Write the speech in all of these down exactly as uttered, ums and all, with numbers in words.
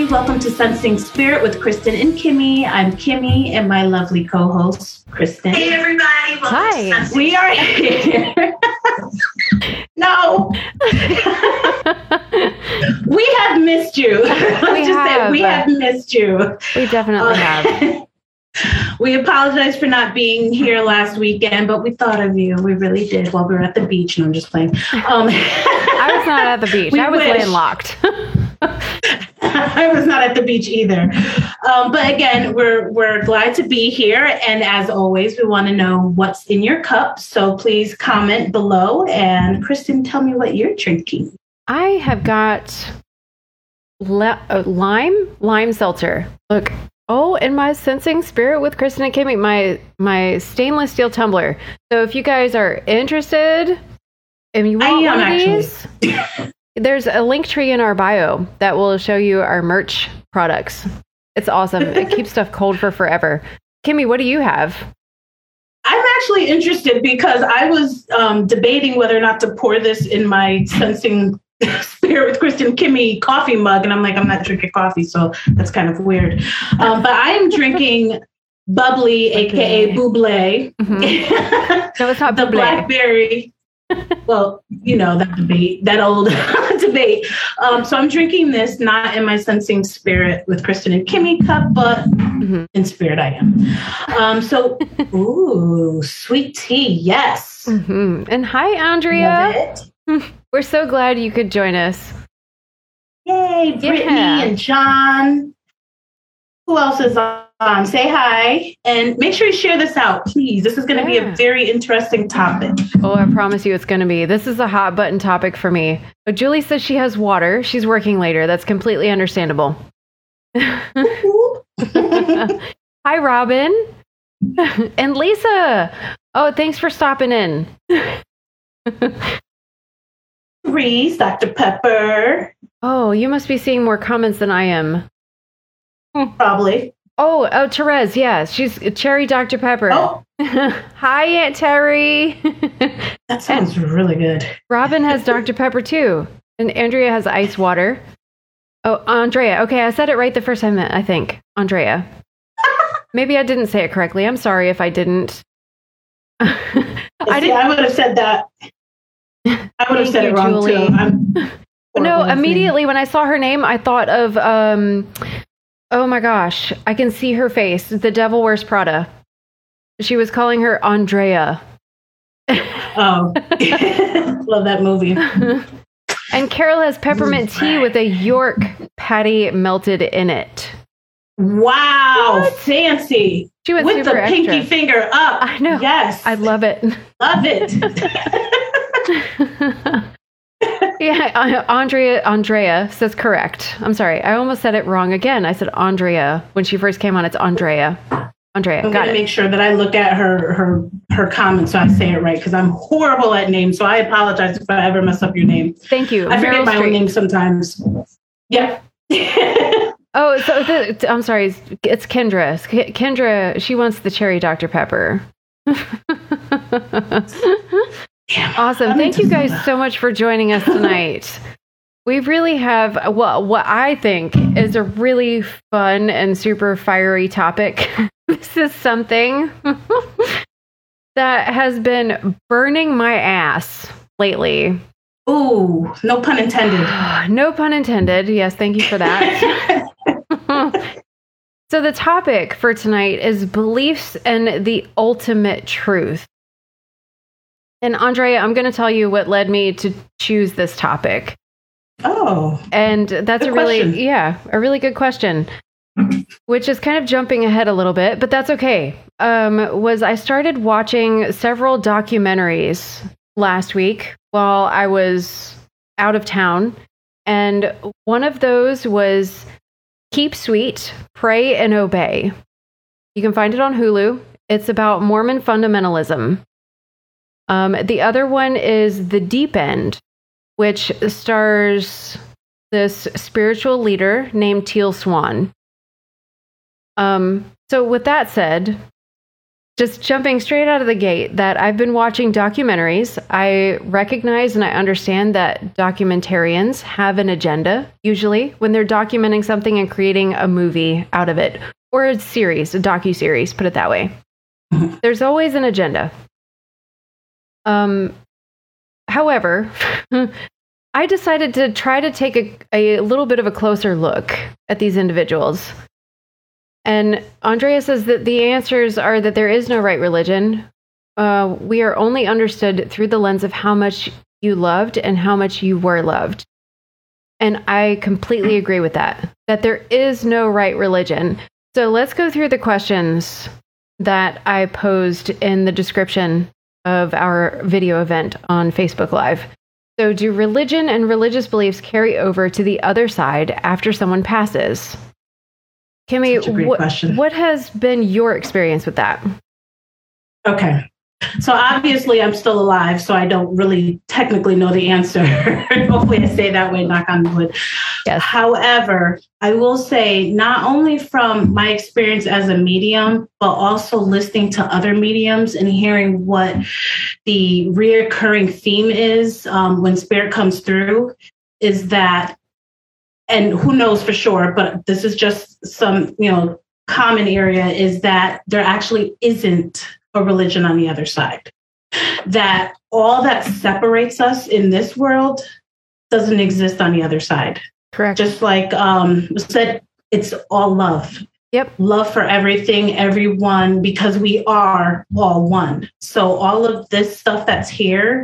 Welcome to Sensing Spirit with Kristen and Kimmy. I'm Kimmy and my lovely co-host, Kristen. Hey, everybody. Welcome Hi. To we are here. No. We have missed you. Let's we just have. say we have missed you. We definitely uh, have. We apologize for not being here last weekend, but we thought of you. We really did while we were at the beach. And no, I'm just playing. Um, I was not at the beach. I was wish. landlocked. I was not at the beach either. Um, but again, we're we're glad to be here. And as always, we want to know what's in your cup. So please comment below. And Kristen, tell me what you're drinking. I have got le- uh, lime, lime seltzer. Look. Oh, and my Sensing Spirit with Kristen and Kimmy, my my stainless steel tumbler. So if you guys are interested, if you want I am, one of these, there's a link tree in our bio that will show you our merch products. It's awesome. It keeps stuff cold for forever. Kimmy, what do you have? I'm actually interested because I was um, debating whether or not to pour this in my Sensing Spirit with Kristen Kimmy coffee mug, and I'm like, I'm not drinking coffee, so that's kind of weird. Um, but I am drinking bubbly, okay. aka Buble. Mm-hmm. No, it's not the Buble. Blackberry. Well, you know that debate, that old debate. Um, so I'm drinking this not in my Sensing Spirit with Kristen and Kimmy cup, but mm-hmm. in spirit I am. Um, so, ooh, sweet tea, yes. Mm-hmm. And hi, Andrea. Love it. We're so glad you could join us. Yay, Brittany yeah. and John. Who else is on? Say hi. And make sure you share this out, please. This is going to yeah. be a very interesting topic. Oh, I promise you it's going to be. This is a hot button topic for me. But Julie says she has water. She's working later. That's completely understandable. Hi, Robin. And Lisa. Oh, thanks for stopping in. Reese, Doctor Pepper. Oh, you must be seeing more comments than I am. Probably. Oh, oh, Therese, yes. She's Cherry Doctor Pepper. Oh. Hi, Aunt Terry. That sounds and really good. Robin has Doctor Pepper too. And Andrea has ice water. Oh, Andrea. Okay, I said it right the first time, I think. Andrea. Maybe I didn't say it correctly. I'm sorry if I didn't. I, See, didn't... I would have said that. I would have said you, it wrong Julie. too. I'm no, immediately when I saw her name, I thought of, um, oh my gosh, I can see her face. The Devil Wears Prada. She was calling her Andrea. Oh, love that movie. And Carol has peppermint tea with a York patty melted in it. Wow, what? Fancy. She went with super the extra. Pinky finger up. I know. Yes. I love it. Love it. Yeah, Andrea Andrea says correct. I'm sorry. I almost said it wrong again. I said Andrea when she first came on. It's Andrea. Andrea. I'm got gonna it. make sure that I look at her her her comments so I say it right because I'm horrible at names. So I apologize if I ever mess up your name. Thank you. I Meryl forget my Streep. own name sometimes. Yeah. Oh, so the, I'm sorry. It's Kendra. Kendra. She wants the cherry Doctor Pepper. Awesome. Thank you guys so much for joining us tonight. We really have, well, what I think is a really fun and super fiery topic. This is something that has been burning my ass lately. Ooh, no pun intended. No pun intended. Yes, thank you for that. So the topic for tonight is beliefs and the ultimate truth. And Andrea, I'm going to tell you what led me to choose this topic. Oh. And that's a really, question. yeah, a really good question, which is kind of jumping ahead a little bit, but that's okay. Um, was I started watching several documentaries last week while I was out of town. And one of those was Keep Sweet, Pray and Obey. You can find it on Hulu. It's about Mormon fundamentalism. Um, the other one is The Deep End, which stars this spiritual leader named Teal Swan. Um, so with that said, just jumping straight out of the gate, that I've been watching documentaries. I recognize and I understand that documentarians have an agenda, usually, when they're documenting something and creating a movie out of it, or a series, a docu-series, put it that way. Mm-hmm. There's always an agenda. Um, however, I decided to try to take a, a little bit of a closer look at these individuals. And Andrea says that the answers are that there is no right religion. Uh, we are only understood through the lens of how much you loved and how much you were loved. And I completely agree with that, that there is no right religion. So let's go through the questions that I posed in the description of our video event on Facebook Live. So, do religion and religious beliefs carry over to the other side after someone passes? Kimmy, what, what has been your experience with that? Okay. So obviously I'm still alive, so I don't really technically know the answer. Hopefully I say that way, knock on wood. Yes. However, I will say not only from my experience as a medium, but also listening to other mediums and hearing what the reoccurring theme is um, when spirit comes through, is that, and who knows for sure, but this is just some, you know, common area, is that there actually isn't a religion on the other side. That all that separates us in this world doesn't exist on the other side. Correct. Just like um, said, it's all love. Yep. Love for everything, everyone, because we are all one. So all of this stuff that's here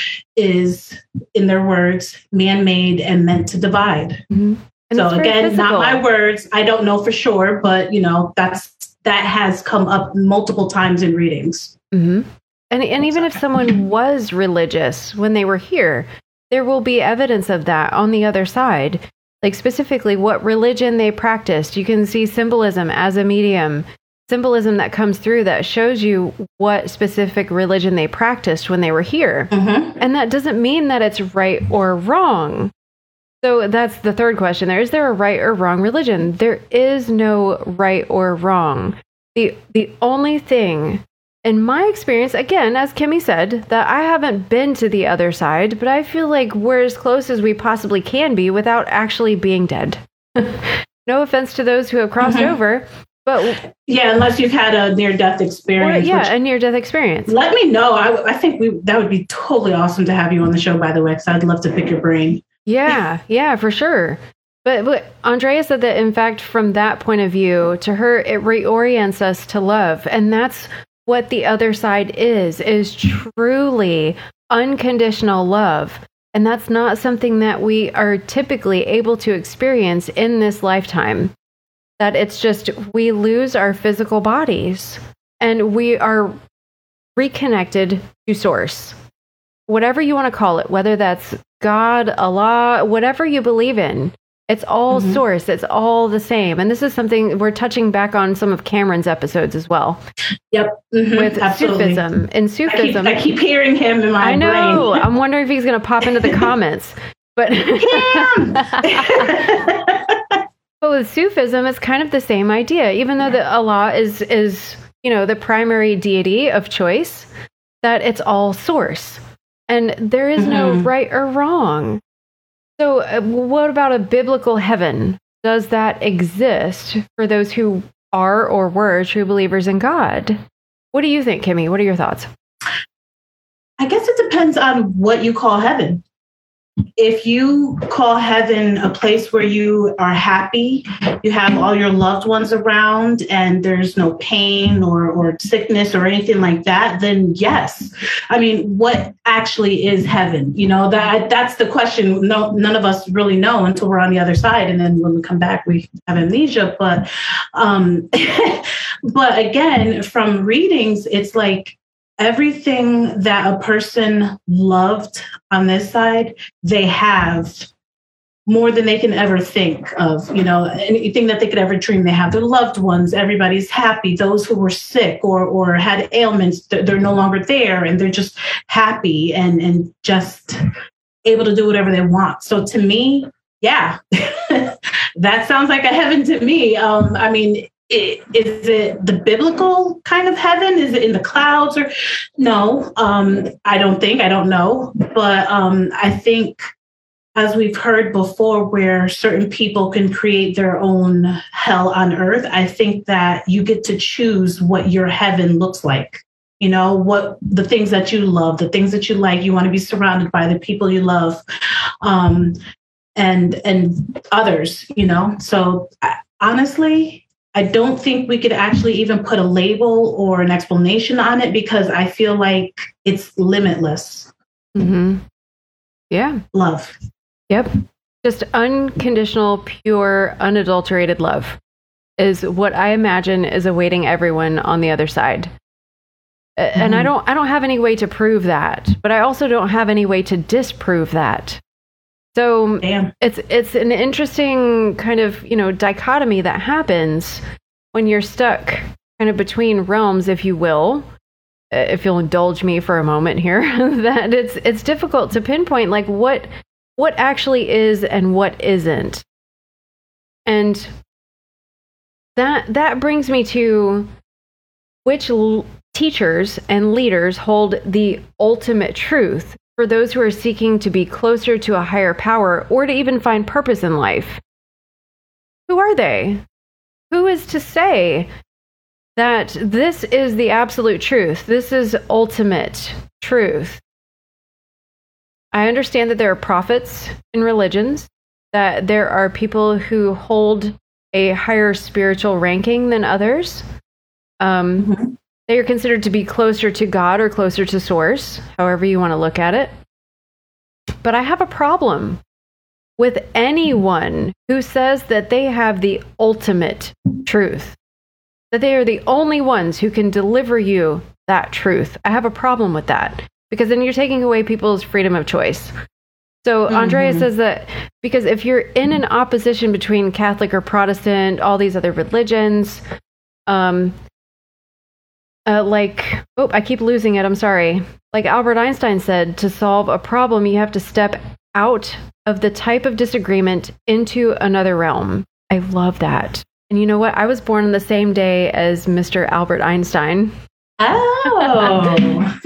is, in their words, man-made and meant to divide. Mm-hmm. So again, physical. Not my words. I don't know for sure, but you know, that's that has come up multiple times in readings. Mm-hmm. And and even if someone was religious when they were here, there will be evidence of that on the other side. Like specifically what religion they practiced. You can see symbolism as a medium, symbolism that comes through that shows you what specific religion they practiced when they were here. Mm-hmm. And that doesn't mean that it's right or wrong. So that's the third question there. Is there a right or wrong religion? There is no right or wrong. The the only thing, in my experience, again, as Kimmy said, that I haven't been to the other side, but I feel like we're as close as we possibly can be without actually being dead. No offense to those who have crossed mm-hmm. over, but... Yeah, unless you've had a near-death experience. Or, yeah, a near-death experience. Let me know. I, I think we that would be totally awesome to have you on the show, by the way, because I'd love to pick your brain. Yeah, yeah, for sure. But, but Andrea said that, in fact, from that point of view, to her, it reorients us to love. And that's what the other side is, is truly unconditional love. And that's not something that we are typically able to experience in this lifetime. That it's just, we lose our physical bodies and we are reconnected to source. Whatever you want to call it, whether that's God, Allah, whatever you believe in, it's all mm-hmm. source. It's all the same. And this is something we're touching back on some of Cameron's episodes as well. Yep. Mm-hmm. With Absolutely. Sufism. In Sufism. I keep, I keep hearing him in my I know. brain. I'm wondering if he's going to pop into the comments. But, but with Sufism, it's kind of the same idea. Even though the Allah is, is, you know, the primary deity of choice, that it's all source. And there is mm-hmm. no right or wrong. So uh, what about a biblical heaven? Does that exist for those who are or were true believers in God? What do you think, Kimmy? What are your thoughts? I guess it depends on what you call heaven. If you call heaven a place where you are happy, you have all your loved ones around and there's no pain or, or sickness or anything like that, then yes. I mean, what actually is heaven? You know, that that's the question. No, none of us really know until we're on the other side. And then when we come back, we have amnesia. But, um, but again, from readings, it's like, everything that a person loved on this side, they have more than they can ever think of. You know, anything that they could ever dream. They have their loved ones. Everybody's happy. Those who were sick or or had ailments, they're, they're no longer there, and they're just happy and and just able to do whatever they want. So to me, yeah, that sounds like a heaven to me. Um, I mean, Is it the biblical kind of heaven? Is it in the clouds? Or no, um, I don't think, I don't know. But um, I think, as we've heard before, where certain people can create their own hell on earth, I think that you get to choose what your heaven looks like. You know, what the things that you love, the things that you like, you want to be surrounded by the people you love, um, and and others, you know. So I, honestly, I don't think we could actually even put a label or an explanation on it, because I feel like it's limitless. Mm-hmm. Yeah. Love. Yep. Just unconditional, pure, unadulterated love is what I imagine is awaiting everyone on the other side. Mm-hmm. And I don't I don't have any way to prove that, but I also don't have any way to disprove that. So Damn. it's it's an interesting kind of, you know, dichotomy that happens when you're stuck kind of between realms, if you will. If you'll indulge me for a moment here, that it's it's difficult to pinpoint like what what actually is and what isn't. And that that brings me to which l- teachers and leaders hold the ultimate truth for those who are seeking to be closer to a higher power or to even find purpose in life. Who are they? Who is to say that this is the absolute truth? This is ultimate truth. I understand that there are prophets in religions, that there are people who hold a higher spiritual ranking than others. Um, mm-hmm. They are considered to be closer to God or closer to source, however you want to look at it. But I have a problem with anyone who says that they have the ultimate truth, that they are the only ones who can deliver you that truth. I have a problem with that, because then you're taking away people's freedom of choice. So mm-hmm. Andrea says that because if you're in an opposition between Catholic or Protestant, all these other religions, um, Uh, like, oh, I keep losing it. I'm sorry. Like Albert Einstein said, to solve a problem, you have to step out of the type of disagreement into another realm. I love that. And you know what? I was born on the same day as Mister Albert Einstein. Oh.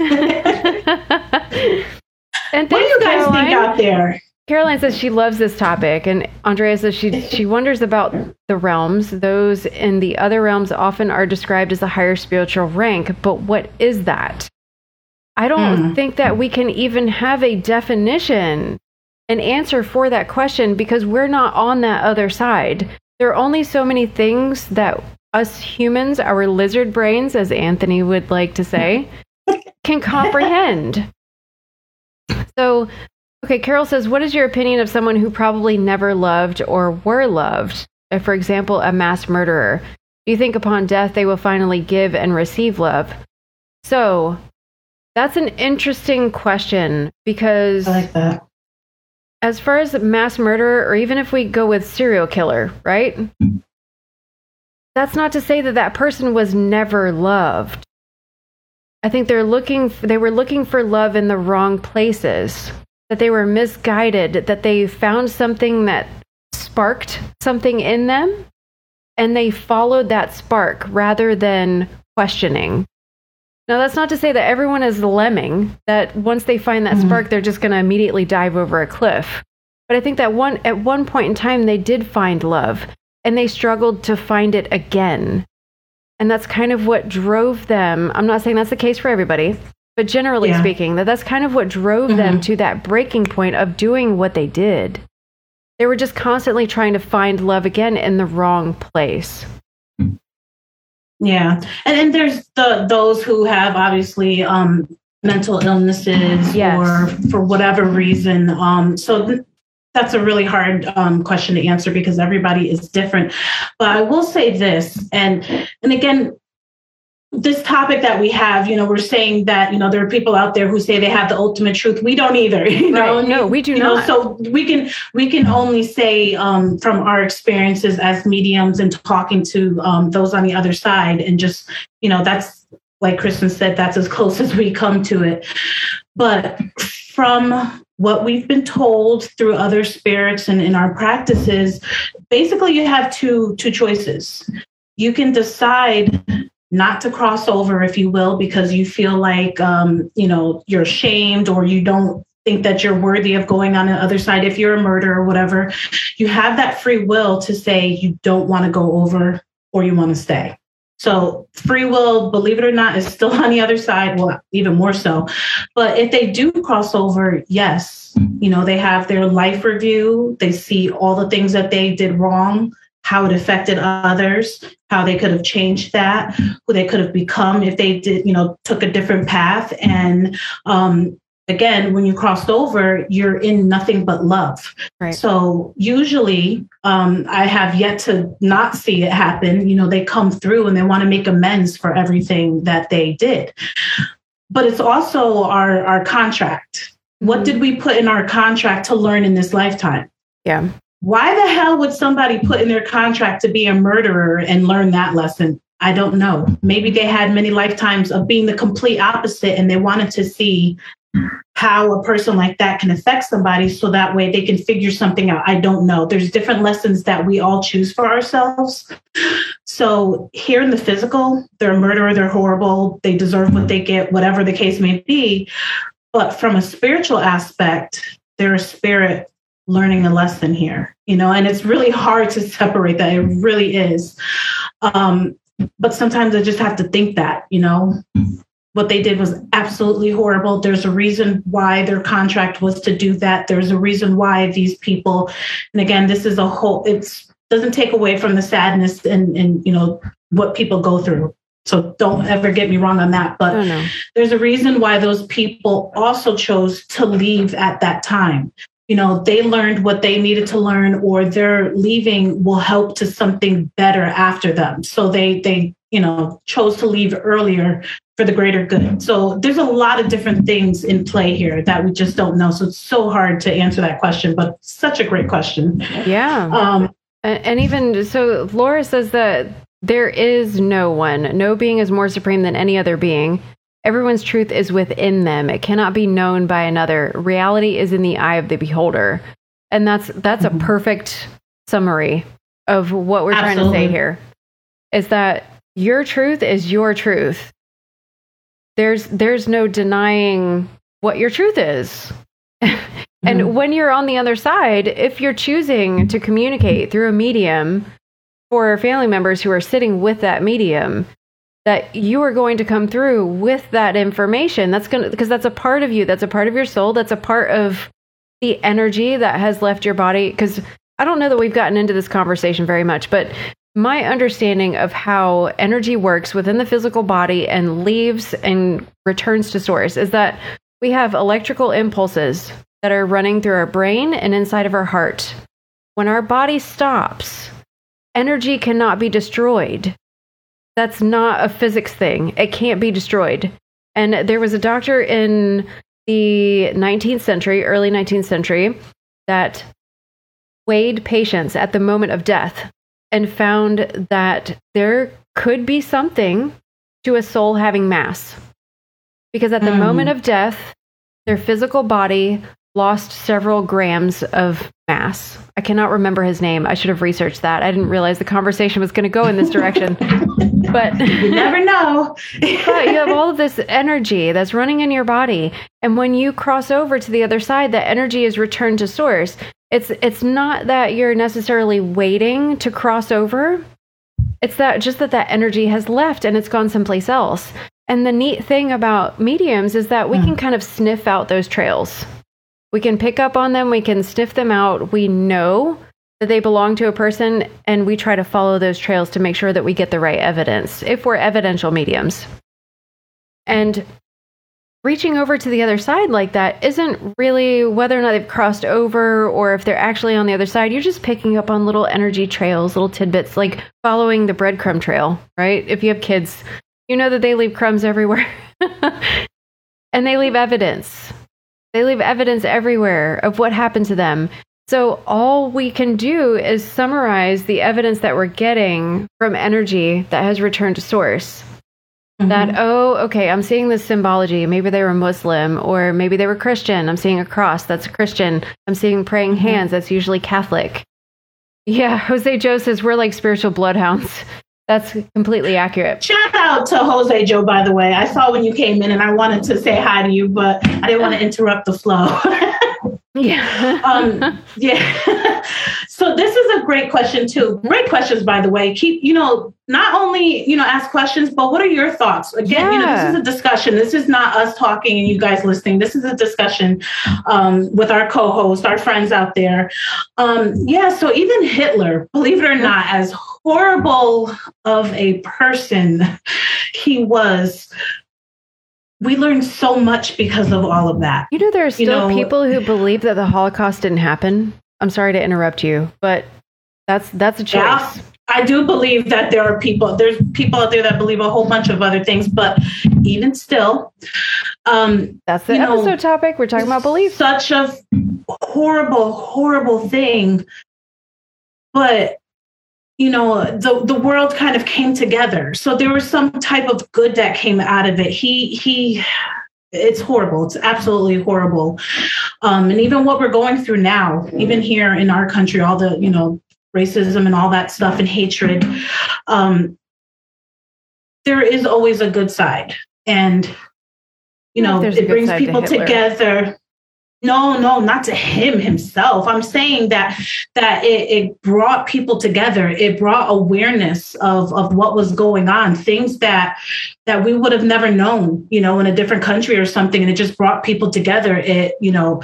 And what do you guys Caroline. think out there? Caroline says she loves this topic, and Andrea says she she wonders about the realms. Those in the other realms often are described as a higher spiritual rank, but what is that? I don't mm. think that we can even have a definition, an answer for that question, because we're not on that other side. There are only so many things that us humans, our lizard brains, as Anthony would like to say, can comprehend. So, okay, Carol says, what is your opinion of someone who probably never loved or were loved? For example, a mass murderer. Do you think upon death they will finally give and receive love? So, that's an interesting question, because I like that. As far as mass murderer, or even if we go with serial killer, right? That's not to say that that person was never loved. I think they're looking, they were looking for love in the wrong places. That they were misguided, that they found something that sparked something in them, and they followed that spark rather than questioning. Now, that's not to say that everyone is the lemming, that once they find that mm-hmm. spark, they're just going to immediately dive over a cliff. But I think that one at one point in time, they did find love, and they struggled to find it again. And that's kind of what drove them. I'm not saying that's the case for everybody, but generally yeah. speaking, that that's kind of what drove mm-hmm. them to that breaking point of doing what they did. They were just constantly trying to find love again in the wrong place. Yeah. And then there's the those who have obviously um, mental illnesses yes. or for whatever reason. Um, so th- that's a really hard um, question to answer, because everybody is different. But I will say this, and and again, this topic that we have, you know, we're saying that, you know, there are people out there who say they have the ultimate truth. We don't either. You know? Right. No, we do you not. Know, so we can we can only say um, from our experiences as mediums and talking to um, those on the other side, and just, you know, that's, like Kristen said, that's as close as we come to it. But from what we've been told through other spirits and in our practices, basically you have two two choices. you can decide not to cross over, if you will, because you feel like, um, you know, you're ashamed or you don't think that you're worthy of going on the other side. If you're a murderer or whatever, you have that free will to say you don't want to go over or you want to stay. So free will, believe it or not, is still on the other side. Well, even more so. But if they do cross over, yes, you know, they have their life review. They see all the things that they did wrong, how it affected others, how they could have changed that, who they could have become if they did, you know, took a different path. And um, again, when you crossed over, you're in nothing but love. Right. So usually um, I have yet to not see it happen. You know, they come through and they want to make amends for everything that they did. But it's also our, our contract. What did we put in our contract to learn in this lifetime? Yeah. Why the hell would somebody put in their contract to be a murderer and learn that lesson? I don't know. Maybe they had many lifetimes of being the complete opposite and they wanted to see how a person like that can affect somebody so that way they can figure something out. I don't know. There's different lessons that we all choose for ourselves. So here in the physical, they're a murderer, they're horrible, they deserve what they get, whatever the case may be. But from a spiritual aspect, they're a spirit learning a lesson here, you know, and it's really hard to separate that. It really is. Um, but sometimes I just have to think that, you know, what they did was absolutely horrible. There's a reason why their contract was to do that. There's a reason why these people, and again, this is a whole, it doesn't take away from the sadness and, and, you know, what people go through. So don't ever get me wrong on that. But oh, no. There's a reason why those people also chose to leave at that time. You know, they learned what they needed to learn, or their leaving will help to something better after them. So they, they, you know, chose to leave earlier for the greater good. So there's a lot of different things in play here that we just don't know. So it's so hard to answer that question, but such a great question. Yeah. Um, and, and even so, Laura says that there is no one, no being is more supreme than any other being. Everyone's truth is within them. It cannot be known by another. Reality is in the eye of the beholder. And that's that's a perfect summary of what we're Absolutely. trying to say here. Is that your truth is your truth. There's there's no denying what your truth is. And mm-hmm. when you're on the other side, if you're choosing to communicate through a medium for family members who are sitting with that medium, that you are going to come through with that information. That's going to, because that's a part of you. That's a part of your soul. That's a part of the energy that has left your body. Because I don't know that we've gotten into this conversation very much, but my understanding of how energy works within the physical body and leaves and returns to source is that we have electrical impulses that are running through our brain and inside of our heart. When our body stops, energy cannot be destroyed. That's not a physics thing. It can't be destroyed. And there was a doctor in the nineteenth century, early nineteenth century, that weighed patients at the moment of death and found that there could be something to a soul having mass. Because at the mm. moment of death, their physical body lost several grams of mass. I cannot remember his name. I should have researched that. I didn't realize the conversation was going to go in this direction. But you never know. But you have all of this energy that's running in your body. And when you cross over to the other side, that energy is returned to source. It's it's not that you're necessarily waiting to cross over. It's that just that that energy has left and it's gone someplace else. And the neat thing about mediums is that we mm. can kind of sniff out those trails. We can pick up on them. We can sniff them out. We know that they belong to a person, and we try to follow those trails to make sure that we get the right evidence, if we're evidential mediums. And reaching over to the other side like that isn't really whether or not they've crossed over or if they're actually on the other side. You're just picking up on little energy trails, little tidbits, like following the breadcrumb trail, right? If you have kids, you know that they leave crumbs everywhere. And they leave evidence. They leave evidence everywhere of what happened to them. So all we can do is summarize the evidence that we're getting from energy that has returned to source. Mm-hmm. That, oh, okay, I'm seeing this symbology. Maybe they were Muslim, or maybe they were Christian. I'm seeing a cross. That's Christian. I'm seeing praying mm-hmm. hands. That's usually Catholic. Yeah, Jose Joe says we're like spiritual bloodhounds. That's completely accurate. Shout out to Jose Joe, by the way. I saw when you came in and I wanted to say hi to you, but I didn't want to interrupt the flow. Yeah. um, yeah. So this is a great question too. Great questions, by the way. Keep, you know, not only, you know, ask questions, but what are your thoughts? Again, yeah. you know, this is a discussion. This is not us talking and you guys listening. This is a discussion um, with our co-hosts, our friends out there. Um, yeah. So even Hitler, believe it or not, as horrible of a person he was, we learned so much because of all of that. You know, there are still you know, people who believe that the Holocaust didn't happen. I'm sorry to interrupt you, but that's that's a choice. Yeah, I do believe that there are people, there's people out there that believe a whole bunch of other things, but even still. Um, that's the episode know, topic. We're talking about belief. Such a horrible, horrible thing. But you know, the, the world kind of came together. So there was some type of good that came out of it. He, he, it's horrible. It's absolutely horrible. Um, and even what we're going through now, even here in our country, all the, you know, racism and all that stuff and hatred, um, there is always a good side. And, you know, it brings people to together. No, no, not to him himself. I'm saying that that it, it brought people together. It brought awareness of, of what was going on, things that that we would have never known, you know, in a different country or something. And it just brought people together. It, you know,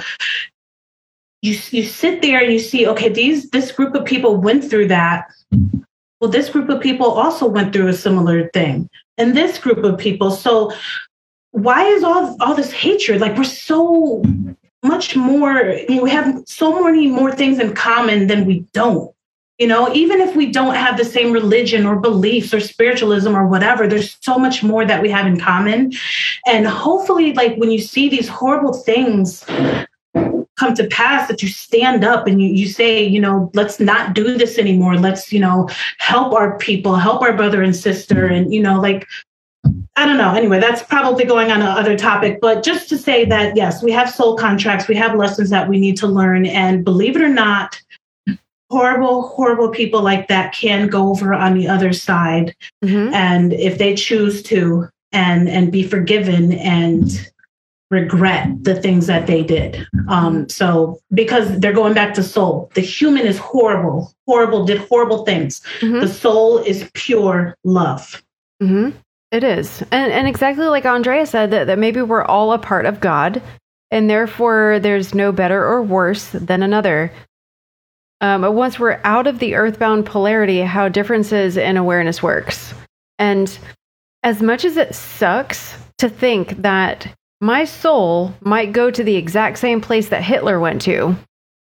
you you sit there and you see, okay, these this group of people went through that. Well, this group of people also went through a similar thing. And this group of people. So why is all all this hatred? Like, we're so much more, we have so many more things in common than we don't. You know, even if we don't have the same religion or beliefs or spiritualism or whatever, there's so much more that we have in common. And hopefully, like, when you see these horrible things come to pass, that you stand up and you, you say, you know, let's not do this anymore. Let's, you know, help our people, help our brother and sister. And, you know, like, I don't know. Anyway, that's probably going on another topic. But just to say that, yes, we have soul contracts. We have lessons that we need to learn. And believe it or not, horrible, horrible people like that can go over on the other side. Mm-hmm. And if they choose to, and and be forgiven and regret the things that they did. Um, so because they're going back to soul. The human is horrible, horrible, did horrible things. Mm-hmm. The soul is pure love. Mm-hmm. It is. And and exactly like Andrea said, that, that maybe we're all a part of God, and therefore there's no better or worse than another. Um, but once we're out of the earthbound polarity, how differences in awareness works. And as much as it sucks to think that my soul might go to the exact same place that Hitler went to,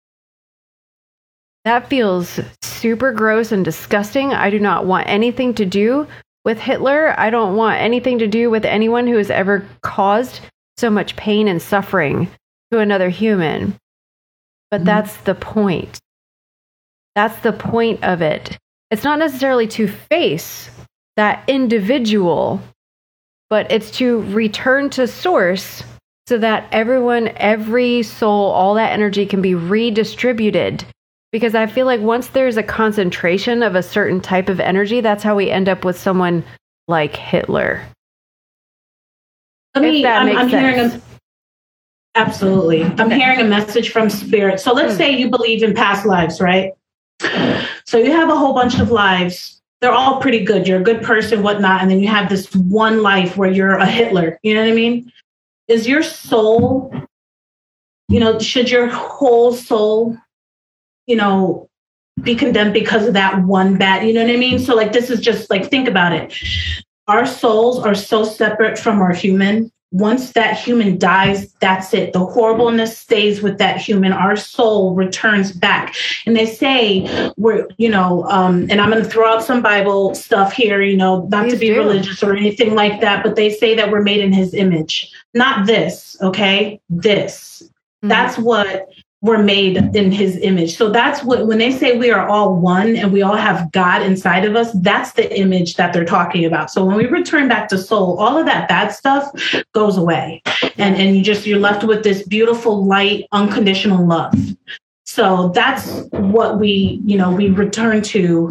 that feels super gross and disgusting. I do not want anything to do with Hitler. I don't want anything to do with anyone who has ever caused so much pain and suffering to another human. But mm-hmm. that's the point. That's the point of it. It's not necessarily to face that individual, but it's to return to source so that everyone, every soul, all that energy can be redistributed. Because I feel like once there's a concentration of a certain type of energy, that's how we end up with someone like Hitler. Let me, I'm, I'm hearing a, absolutely. I'm okay. hearing a message from spirit. So let's mm. say you believe in past lives, right? So you have a whole bunch of lives. They're all pretty good. You're a good person, whatnot. And then you have this one life where you're a Hitler. You know what I mean? Is your soul, you know, should your whole soul, you know, be condemned because of that one bad, you know what I mean? So like, this is just like, think about it. Our souls are so separate from our human. Once that human dies, that's it. The horribleness stays with that human. Our soul returns back. And they say we're, you know, um, and I'm going to throw out some Bible stuff here, you know, not Please to be do. religious or anything like that, but they say that we're made in his image. Not this, okay? This. Mm-hmm. That's what we're made in his image. So that's what, when they say we are all one and we all have God inside of us, that's the image that they're talking about. So when we return back to soul, all of that bad stuff goes away. And, and you just, you're left with this beautiful, light, unconditional love. So that's what we, you know, we return to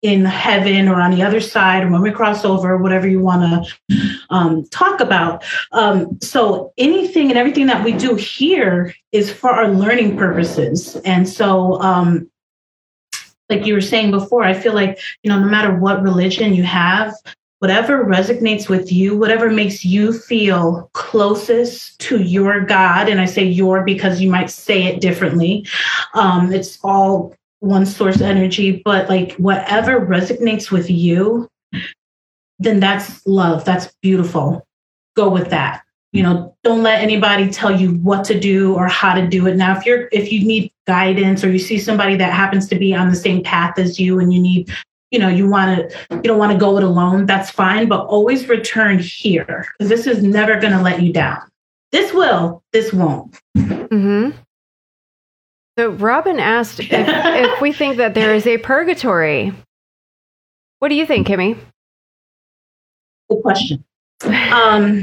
in heaven or on the other side, or when we cross over, whatever you want to um, talk about. Um, so anything and everything that we do here is for our learning purposes. And so, um, like you were saying before, I feel like, you know, no matter what religion you have, whatever resonates with you, whatever makes you feel closest to your God, and I say your because you might say it differently. Um, it's all one source energy, but like whatever resonates with you, then that's love. That's beautiful. Go with that. You know, don't let anybody tell you what to do or how to do it. Now, if you're if you need guidance, or you see somebody that happens to be on the same path as you, and you need, you know, you want to, you don't want to go it alone, that's fine. But always return here, because this is never going to let you down. This will, this won't. Mm-hmm. So Robin asked if, if we think that there is a purgatory. What do you think, Kimmy? Good question. Um,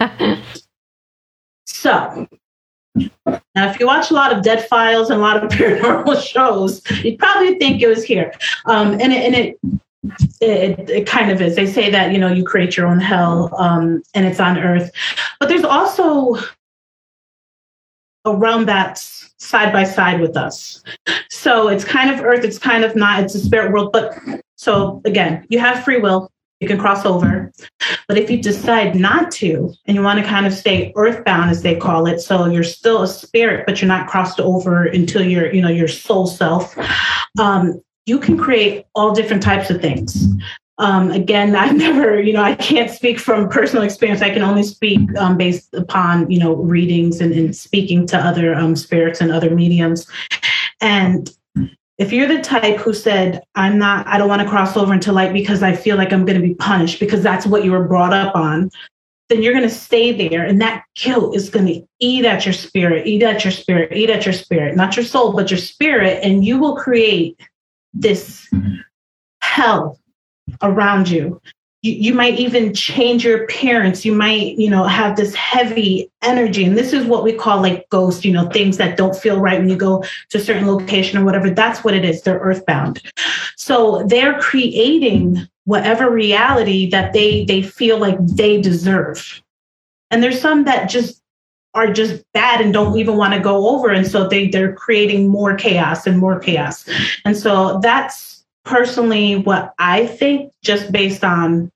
so, now if you watch a lot of Dead Files and a lot of paranormal shows, you'd probably think it was here. Um, and it, and it, it, it kind of is. They say that, you know, you create your own hell, um, and it's on Earth. But there's also a realm that's side by side with us. So it's kind of Earth, it's kind of not, it's a spirit world. But so again, you have free will, you can cross over. But if you decide not to, and you want to kind of stay earthbound, as they call it, so you're still a spirit, but you're not crossed over until you're, you know, your soul self, um, you can create all different types of things. Um, again, I've never, you know, I can't speak from personal experience. I can only speak um, based upon, you know, readings and, and speaking to other um, spirits and other mediums. And if you're the type who said, I'm not, I don't want to cross over into light because I feel like I'm going to be punished because that's what you were brought up on, then you're going to stay there. And that guilt is going to eat at your spirit, eat at your spirit, eat at your spirit, not your soul, but your spirit. And you will create this hell around you. You, you might even change your appearance. You might, you know, have this heavy energy. And this is what we call like ghosts, you know, things that don't feel right when you go to a certain location or whatever. That's what it is. They're earthbound. So they're creating whatever reality that they, they feel like they deserve. And there's some that just are just bad and don't even want to go over. And so they, they're creating more chaos and more chaos. And so that's personally what I think, just based on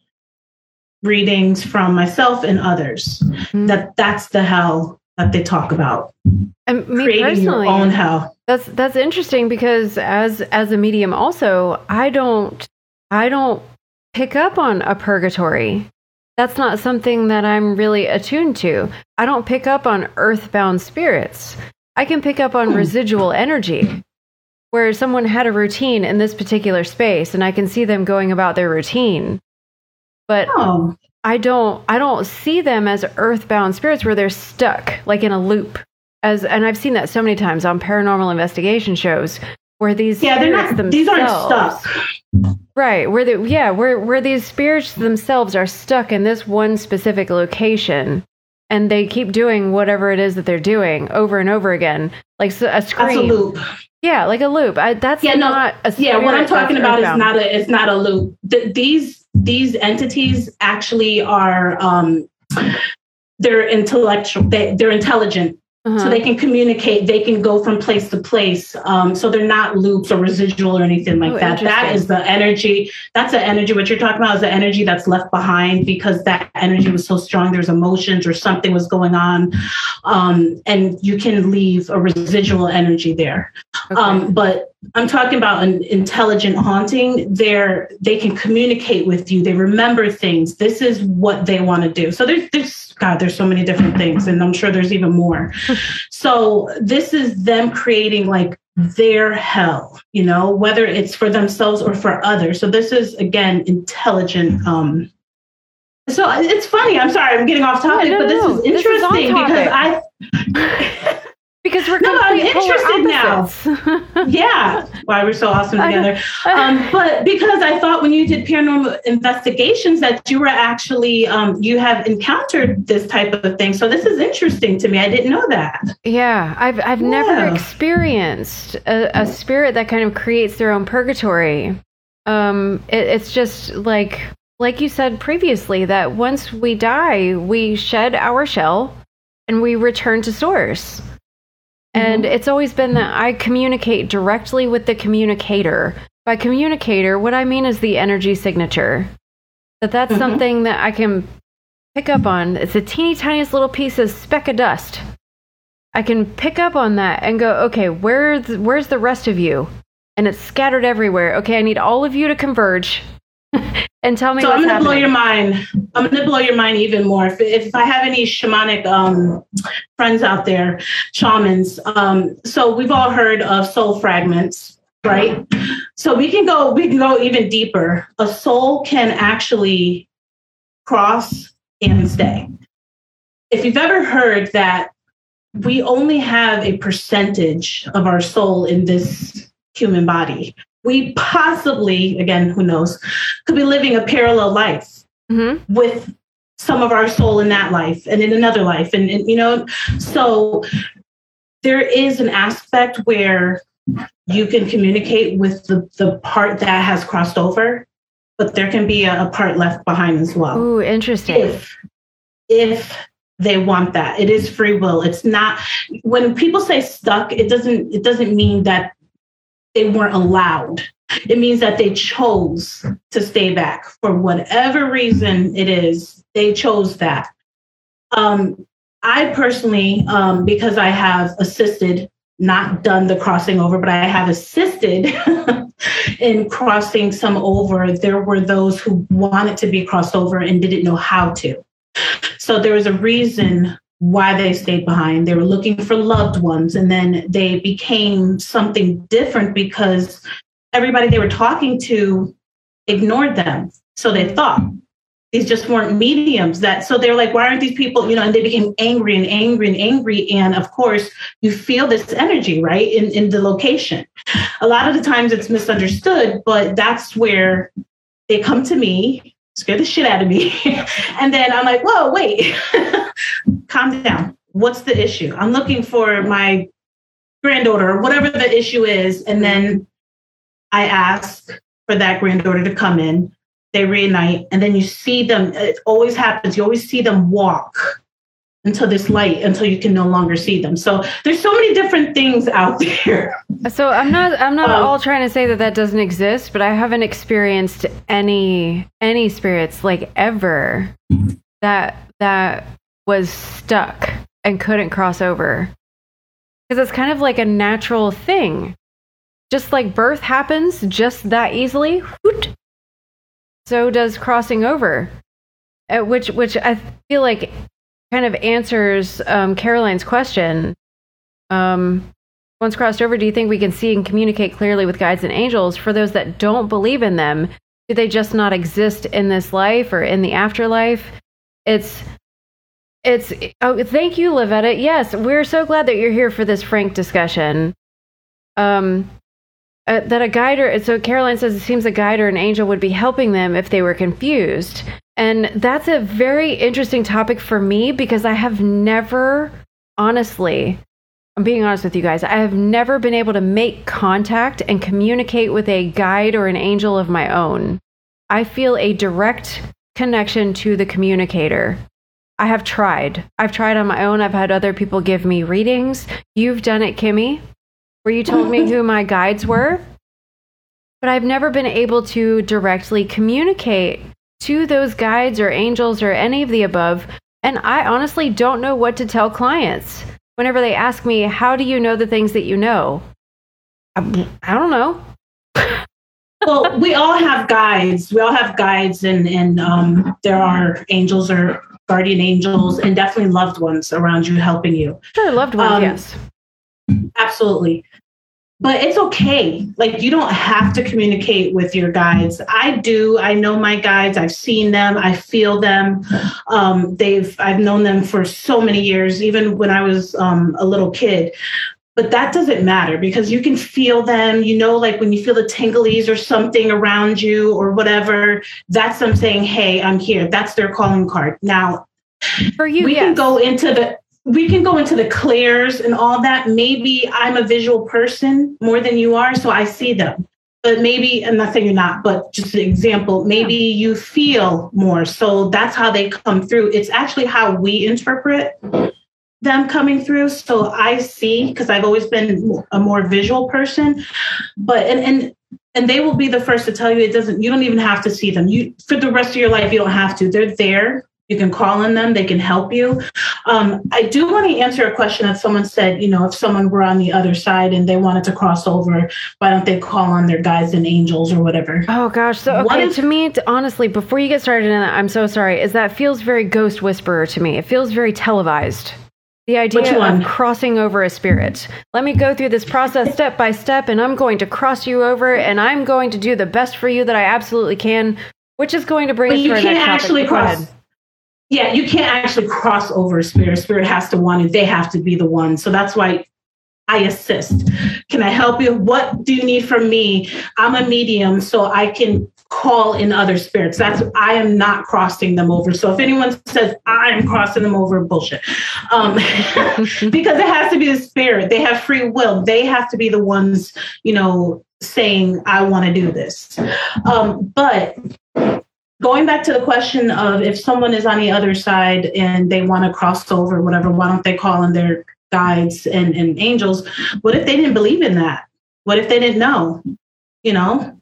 readings from myself and others, mm-hmm. that that's the hell that they talk about. And me creating personally, your own hell. That's that's interesting because as as a medium also, I don't I don't pick up on a purgatory. That's not something that I'm really attuned to. I don't pick up on earthbound spirits. I can pick up on hmm. residual energy, where someone had a routine in this particular space and I can see them going about their routine. But oh. I don't I don't see them as earthbound spirits where they're stuck like in a loop. As and I've seen that so many times on paranormal investigation shows where these yeah, they're not, themselves, these aren't stuck. Right, where they yeah, where where these spirits themselves are stuck in this one specific location. And they keep doing whatever it is that they're doing over and over again, like a scream. That's a loop. Yeah, like a loop. I, that's yeah, not no, a yeah. What I'm talking about earthbound. is not a. It's not a loop. The, these these entities actually are. Um, they're intellectual. They, they're intelligent. Uh-huh. So they can communicate. They can go from place to place. Um, so they're not loops or residual or anything like oh, that. That is the energy. That's the energy. What you're talking about is the energy that's left behind because that energy was so strong. There's emotions or something was going on. Um, and you can leave a residual energy there. Okay. Um, but I'm talking about an intelligent haunting. They're, they can communicate with you. They remember things. This is what they want to do. So there's, there's, God, there's so many different things. And I'm sure there's even more. So this is them creating like their hell, you know, whether it's for themselves or for others. So this is, again, intelligent. Um, so it's funny. I'm sorry, I'm getting off topic, yeah, no, but this no, is interesting this is because I... Because we're no, I'm interested now. Yeah, why we're so awesome together. Um, but because I thought when you did paranormal investigations that you were actually um, you have encountered this type of thing. So this is interesting to me. I didn't know that. Yeah, I've I've yeah. never experienced a, a spirit that kind of creates their own purgatory. Um, it, it's just like, like you said previously, that once we die, we shed our shell and we return to source. And it's always been that I communicate directly with the communicator. By communicator, what I mean is the energy signature. That that's mm-hmm. something that I can pick up on. It's a teeny tiniest little piece of speck of dust. I can pick up on that and go, okay, where's where's the rest of you? And it's scattered everywhere. Okay, I need all of you to converge and tell me so what's I'm gonna happening. blow your mind. I'm gonna blow your mind even more. If, if I have any shamanic um, friends out there, shamans. Um, so we've all heard of soul fragments, right? So we can go, we can go even deeper. A soul can actually cross and stay. If you've ever heard that we only have a percentage of our soul in this human body, we possibly, again, who knows, could be living a parallel life mm-hmm. with some of our soul in that life and in another life. And, and, you know, so there is an aspect where you can communicate with the, the part that has crossed over, but there can be a, a part left behind as well. Ooh, interesting. If, if they want that, it is free will. It's not, when people say stuck, it doesn't, it doesn't mean that they weren't allowed. It means that they chose to stay back for whatever reason it is. They chose that. Um, I personally, um, because I have assisted, not done the crossing over, but I have assisted in crossing some over. There were those who wanted to be crossed over and didn't know how to. So there was a reason why they stayed behind. They were looking for loved ones, and then they became something different because everybody they were talking to ignored them. So they thought these just weren't mediums. That so they're like, why aren't these people, you know, and they became angry and angry and angry. And of course, you feel this energy, right, in, in the location. A lot of the times it's misunderstood, but that's where they come to me, scare the shit out of me. And then I'm like, whoa, wait, calm down. What's the issue? I'm looking for my granddaughter or whatever the issue is. And then I ask for that granddaughter to come in. They reunite. And then you see them. It always happens. You always see them walk into this light until you can no longer see them. So there's so many different things out there. So I'm not I'm not um, at all trying to say that that doesn't exist, but I haven't experienced any any spirits like ever that that was stuck and couldn't cross over. Because it's kind of like a natural thing. Just like birth happens just that easily, whoot, so does crossing over. Uh, which which I feel like kind of answers um, Caroline's question. Um, once crossed over, do you think we can see and communicate clearly with guides and angels? For those that don't believe in them, do they just not exist in this life or in the afterlife? It's, it's, oh, thank you, Lavetta. Yes, we're so glad that you're here for this frank discussion. Um, uh, that a guide or, so Caroline says it seems a guide or an angel would be helping them if they were confused. And that's a very interesting topic for me because I have never, honestly, I'm being honest with you guys, I have never been able to make contact and communicate with a guide or an angel of my own. I feel a direct connection to the communicator. I have tried. I've tried on my own. I've had other people give me readings. You've done it, Kimmy, where you told me who my guides were. But I've never been able to directly communicate to those guides or angels or any of the above. And I honestly don't know what to tell clients whenever they ask me, how do you know the things that you know? I, I don't know. Well, we all have guides. We all have guides, and, and um, there are angels or guardian angels and definitely loved ones around you helping you. Sure, loved ones, um, yes. Absolutely. But it's okay. Like, you don't have to communicate with your guides. I do. I know my guides. I've seen them. I feel them. Um, they've, I've known them for so many years, even when I was um, a little kid. But that doesn't matter because you can feel them. You know, like when you feel the tinglies or something around you or whatever, that's them saying, hey, I'm here. That's their calling card. Now, for you, we yes. can go into the We can go into the clairs and all that. Maybe I'm a visual person more than you are, so I see them. but maybe, I'm not saying you're not, but just an example, maybe yeah. you feel more. So that's how they come through. It's actually how we interpret them coming through. So I see, because I've always been a more visual person, but, and, and, and they will be the first to tell you it doesn't, you don't even have to see them. You, for the rest of your life, you don't have to. They're there. You can call on them. They can help you. Um, I do want to answer a question that someone said, you know, if someone were on the other side and they wanted to cross over, why don't they call on their guides and angels or whatever? Oh, gosh. So, okay, if, to me, to, honestly, before you get started in that, I'm so sorry, is that feels very Ghost Whisperer to me. It feels very televised. The idea of crossing over a spirit. Let me go through this process step by step, and I'm going to cross you over, and I'm going to do the best for you that I absolutely can, which is going to bring but us to our next topic. You can't actually cross. Yeah, you can't actually cross over a spirit. Spirit has to want it. They have to be the one. So that's why I assist. Can I help you? What do you need from me? I'm a medium, so I can call in other spirits. That's, I am not crossing them over. So if anyone says I'm crossing them over, bullshit. Um, because it has to be the spirit. They have free will. They have to be the ones, you know, saying, I want to do this. Um, but going back to the question of if someone is on the other side and they want to cross over, whatever, why don't they call in their guides and, and angels? What if they didn't believe in that? What if they didn't know? You know?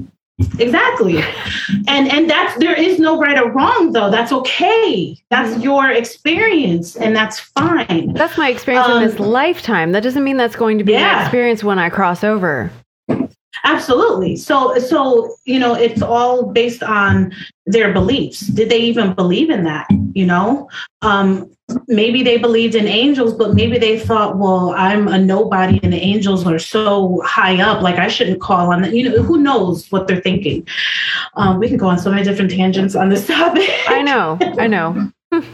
Exactly. And and that's, there is no right or wrong, though. That's okay. That's your experience, and that's fine. That's my experience um, in this lifetime. That doesn't mean that's going to be yeah. my experience when I cross over. Absolutely. So, so, you know, it's all based on their beliefs. Did they even believe in that? You know, um, maybe they believed in angels, but maybe they thought, well, I'm a nobody and the angels are so high up, like I shouldn't call on them. You know, who knows what they're thinking? Um, we can go on so many different tangents on this topic. I know. I know.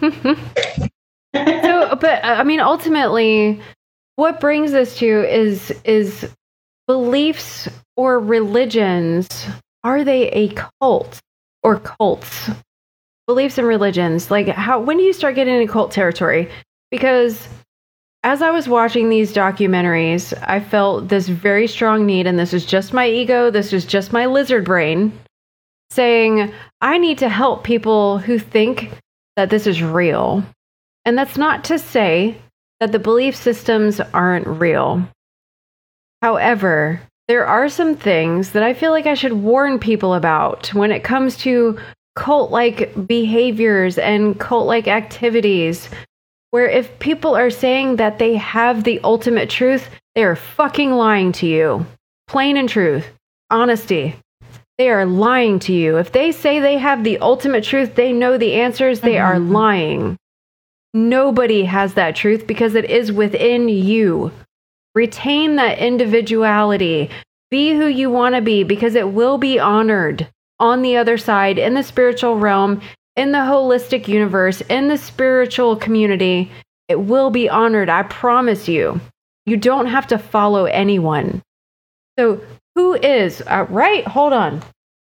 So, but I mean, ultimately, what brings us to is, is beliefs or religions. Are they a cult or cults? Beliefs and religions, like how, when do you start getting into cult territory? Because as I was watching these documentaries, I felt this very strong need, and this is just my ego, this is just my lizard brain, saying, I need to help people who think that this is real. And that's not to say that the belief systems aren't real. However, there are some things that I feel like I should warn people about when it comes to cult-like behaviors and cult-like activities, where if people are saying that they have the ultimate truth, they are fucking lying to you. Plain and truth. Honesty. They are lying to you. If they say they have the ultimate truth, they know the answers, they mm-hmm. are lying. Nobody has that truth because it is within you. Retain that individuality. Be who you want to be, because it will be honored on the other side, in the spiritual realm, in the holistic universe, in the spiritual community. It will be honored, I promise you. You don't have to follow anyone. So who is, uh, right? Hold on.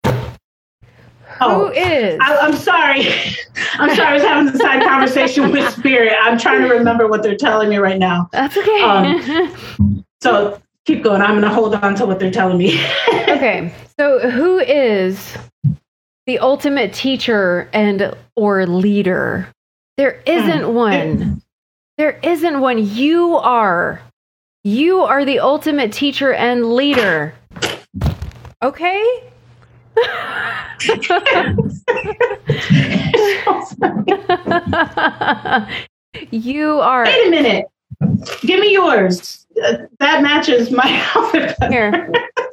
Oh, who is? I, I'm sorry. I'm sorry. I was having a side conversation with Spirit. I'm trying to remember what they're telling me right now. That's okay. Um, so keep going. I'm going to hold on to what they're telling me. Okay. So who is the ultimate teacher and or leader? There isn't mm. one. There isn't one. You are. You are the ultimate teacher and leader. Okay? You are. Wait a minute. Give me yours. Uh, that matches my outfit. Here.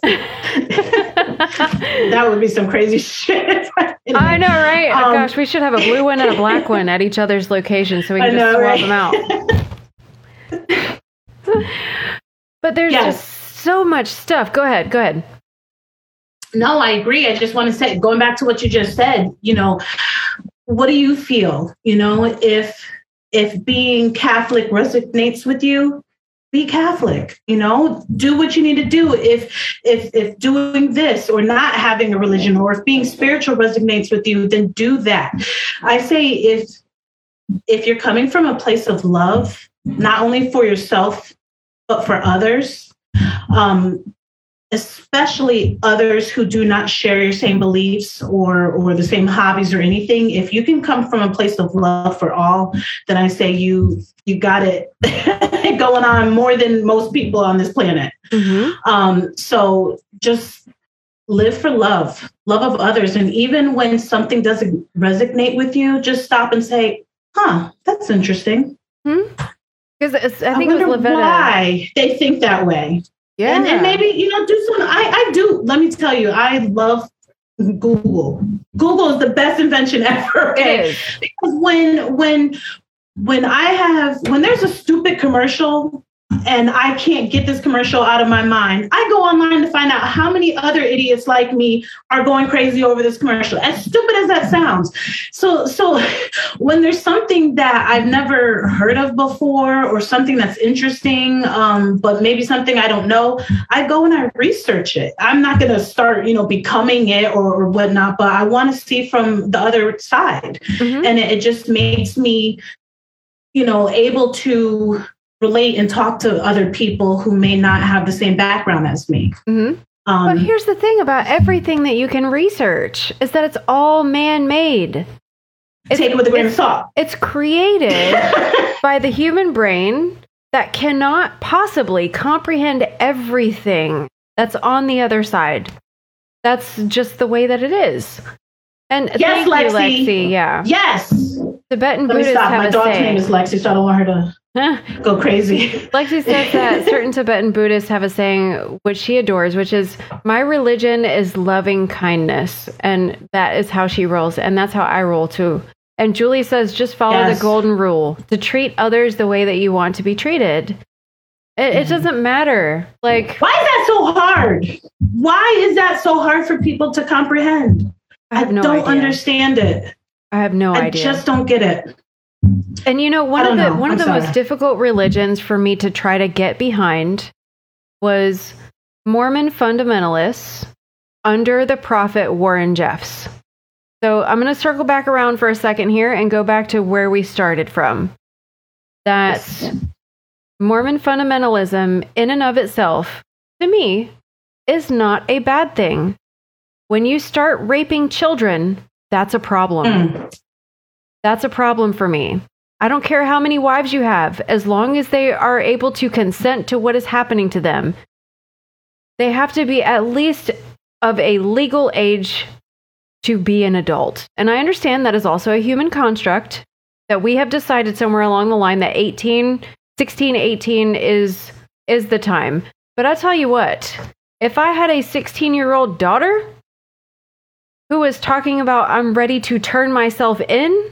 That would be some crazy shit. I know, right? Um, oh, gosh, we should have a blue one and a black one at each other's location so we can I just know, swap right? them out. But there's yes. just so much stuff. Go ahead. Go ahead. No, I agree. I just want to say, going back to what you just said, you know, what do you feel? You know, if if being Catholic resonates with you, be Catholic, you know, do what you need to do. If if if doing this or not having a religion, or if being spiritual resonates with you, then do that. I say if if you're coming from a place of love, not only for yourself, but for others, um, especially others who do not share your same beliefs or or the same hobbies or anything, if you can come from a place of love for all, then I say you you got it going on more than most people on this planet. Mm-hmm. Um, so just live for love, love of others. And even when something doesn't resonate with you, just stop and say, huh, that's interesting. Because mm-hmm. I think I it was Lavetta. Why they think that way. Yeah. And, and maybe, you know, do some, I, I do, let me tell you, I love Google. Google is the best invention ever. Okay. Because when, when, when I have, when there's a stupid commercial and I can't get this commercial out of my mind, I go online to find out how many other idiots like me are going crazy over this commercial, as stupid as that sounds. So, so when there's something that I've never heard of before or something that's interesting, um, but maybe something I don't know, I go and I research it. I'm not going to start, you know, becoming it or, or whatnot, but I want to see from the other side. Mm-hmm. And it, it just makes me, you know, able to relate and talk to other people who may not have the same background as me. Mm-hmm. Um, but here's the thing about everything that you can research is that it's all man-made. It's, take it with a grain of salt. It's created by the human brain that cannot possibly comprehend everything that's on the other side. That's just the way that it is. And yes, thank Lexi. you, Lexi. Yeah. Yes. Tibetan Let Buddhists stop. have My a dog's saying. name is Lexi, so I don't want her to go crazy. Lexi says that certain Tibetan Buddhists have a saying which she adores, which is, my religion is loving kindness. And that is how she rolls. And that's how I roll too. And Julie says, just follow yes. the golden rule to treat others the way that you want to be treated. It, mm. it doesn't matter. Like, why is that so hard? Why is that so hard for people to comprehend? I, have I no don't idea. understand it. I have no I idea. I just don't get it. And you know, one of the know. one I'm of the sorry. most difficult religions for me to try to get behind was Mormon fundamentalists under the prophet Warren Jeffs. So I'm going to circle back around for a second here and go back to where we started from. That yes. Mormon fundamentalism in and of itself, to me, is not a bad thing. When you start raping children, that's a problem. Mm. That's a problem for me. I don't care how many wives you have, as long as they are able to consent to what is happening to them. They have to be at least of a legal age to be an adult. And I understand that is also a human construct, that we have decided somewhere along the line that eighteen, sixteen, eighteen is, is the time. But I'll tell you what, if I had a sixteen-year-old daughter who was talking about, I'm ready to turn myself in,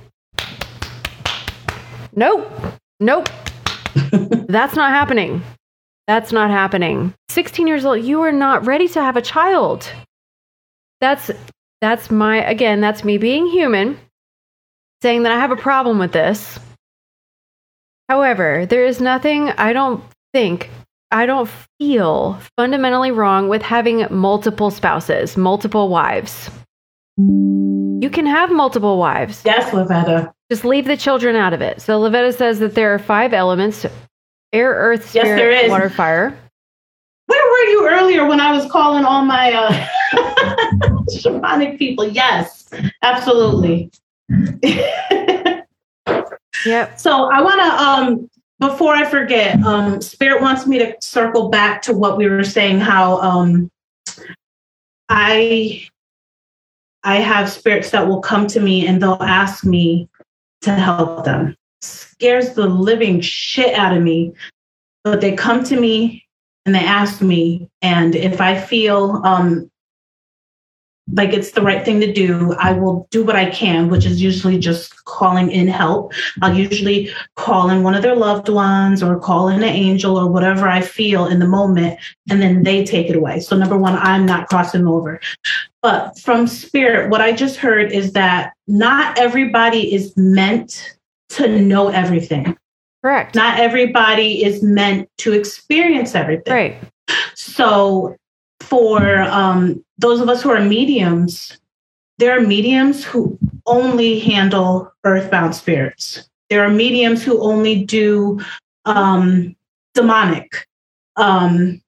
nope, nope, that's not happening. That's not happening. sixteen years old, you are not ready to have a child. That's, that's my, again, that's me being human, saying that I have a problem with this. However, there is nothing, I don't think, I don't feel fundamentally wrong with having multiple spouses, multiple wives. You can have multiple wives. Yes, Lavetta. Just leave the children out of it. So Lavetta says that there are five elements: air, earth, spirit, yes, there is. Water, fire. Where were you earlier when I was calling all my uh, shamanic people? Yes, absolutely. Yep. So I want to, um, before I forget, um, Spirit wants me to circle back to what we were saying, how um, I... I have spirits that will come to me and they'll ask me to help them. Scares the living shit out of me. But they come to me and they ask me. And if I feel um, like it's the right thing to do, I will do what I can, which is usually just calling in help. I'll usually call in one of their loved ones or call in an angel or whatever I feel in the moment. And then they take it away. So number one, I'm not crossing over. But from Spirit, what I just heard is that not everybody is meant to know everything. Correct. Not everybody is meant to experience everything. Right. So for um, those of us who are mediums, there are mediums who only handle earthbound spirits. There are mediums who only do um, demonic. Um,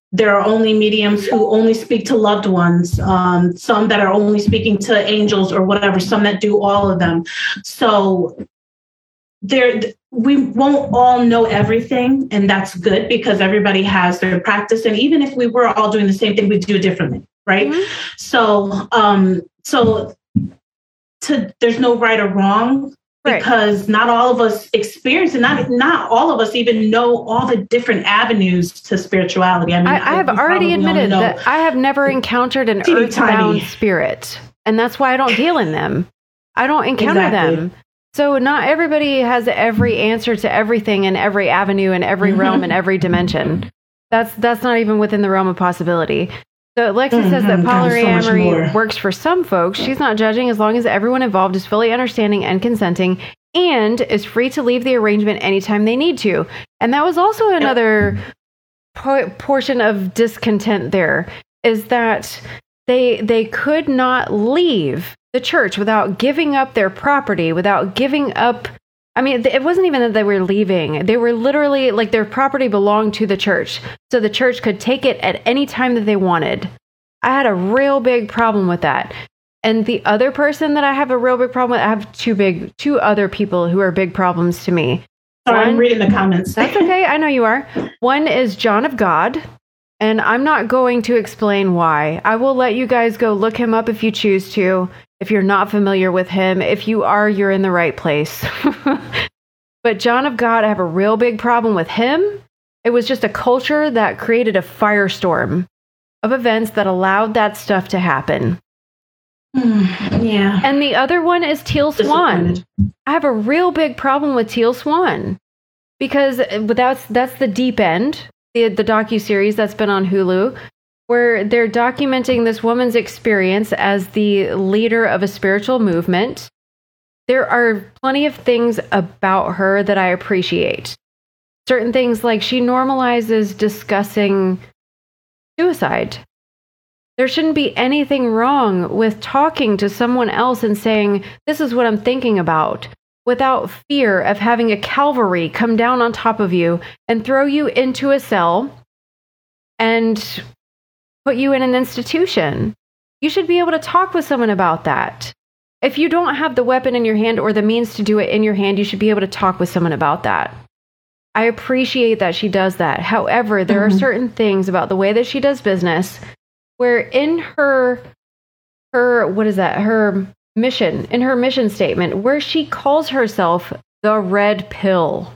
there are only mediums who only speak to loved ones, um, some that are only speaking to angels or whatever, some that do all of them. So there, we won't all know everything, and that's good because everybody has their practice. And even if we were all doing the same thing, we'd do it differently, right? Mm-hmm. So, um, so to, there's no right or wrong. Right. Because not all of us experience and not not all of us even know all the different avenues to spirituality. I mean, I, I have already admitted that I have never encountered an earthbound spirit, and that's why I don't deal in them. I don't encounter exactly. them. So not everybody has every answer to everything in every avenue in every mm-hmm. realm in every dimension. That's that's not even within the realm of possibility. So Lexi mm-hmm. says that polyamory so works for some folks. She's not judging as long as everyone involved is fully understanding and consenting and is free to leave the arrangement anytime they need to. And that was also another po- portion of discontent there, is that they they could not leave the church without giving up their property, without giving up. I mean, it wasn't even that they were leaving. They were literally like their property belonged to the church. So the church could take it at any time that they wanted. I had a real big problem with that. And the other person that I have a real big problem with, I have two big, two other people who are big problems to me. Sorry, One, I'm reading the comments. That's okay. I know you are. One is John of God. And I'm not going to explain why. I will let you guys go look him up if you choose to. If you're not familiar with him, if you are, you're in the right place. But John of God, I have a real big problem with him. It was just a culture that created a firestorm of events that allowed that stuff to happen. Mm, yeah. And the other one is Teal Swan. I have a real big problem with Teal Swan because that's that's the deep end, the the docuseries that's been on Hulu, where they're documenting this woman's experience as the leader of a spiritual movement. There are plenty of things about her that I appreciate. Certain things like she normalizes discussing suicide. There shouldn't be anything wrong with talking to someone else and saying, this is what I'm thinking about, without fear of having a cavalry come down on top of you and throw you into a cell and put you in an institution. You should be able to talk with someone about that. If you don't have the weapon in your hand or the means to do it in your hand, you should be able to talk with someone about that. I appreciate that she does that. However, there mm-hmm. are certain things about the way that she does business where in her, her, what is that? Her mission, in her mission statement, where she calls herself the Red Pill.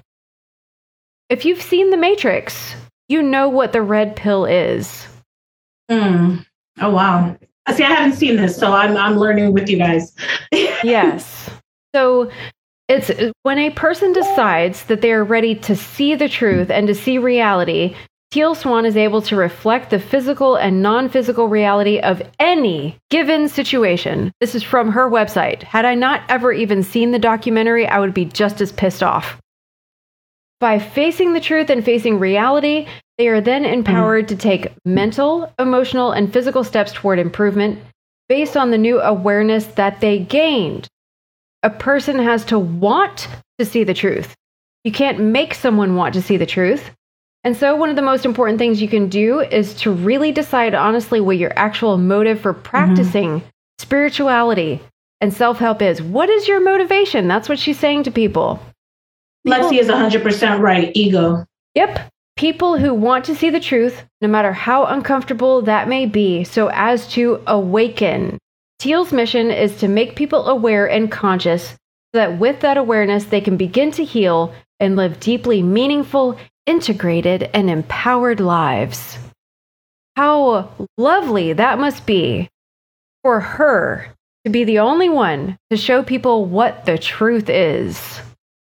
If you've seen The Matrix, you know what the Red Pill is. Mm. Oh, wow. See, I haven't seen this, so I'm I'm learning with you guys. Yes. So it's when a person decides that they are ready to see the truth and to see reality, Teal Swan is able to reflect the physical and non-physical reality of any given situation. This is from her website. Had I not ever even seen the documentary, I would be just as pissed off. By facing the truth and facing reality, they are then empowered mm. to take mental, emotional, and physical steps toward improvement based on the new awareness that they gained. A person has to want to see the truth. You can't make someone want to see the truth. And so one of the most important things you can do is to really decide honestly what your actual motive for practicing mm-hmm. spirituality and self-help is. What is your motivation? That's what she's saying to people. people Lexi is one hundred percent right. Ego. Yep. People who want to see the truth, no matter how uncomfortable that may be, so as to awaken. Teal's mission is to make people aware and conscious so that with that awareness, they can begin to heal and live deeply meaningful, integrated, and empowered lives. How lovely that must be for her to be the only one to show people what the truth is.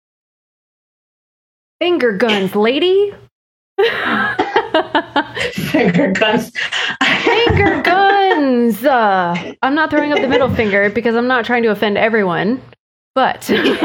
Finger guns, lady. Finger guns. Finger guns. Uh, I'm not throwing up the middle finger because I'm not trying to offend everyone. But